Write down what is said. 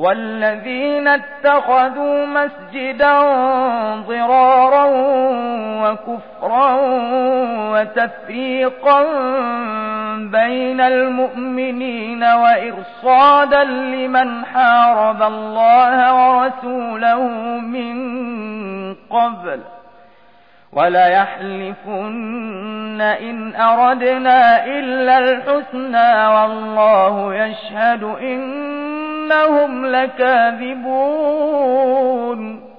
والذين اتخذوا مسجدا ضرارا وكفرا وتفريقا بين المؤمنين وإرصادا لمن حارب الله ورسوله من قبل وليحلفن إن أردنا إلا الحسنى والله يشهد إنهم لكاذبون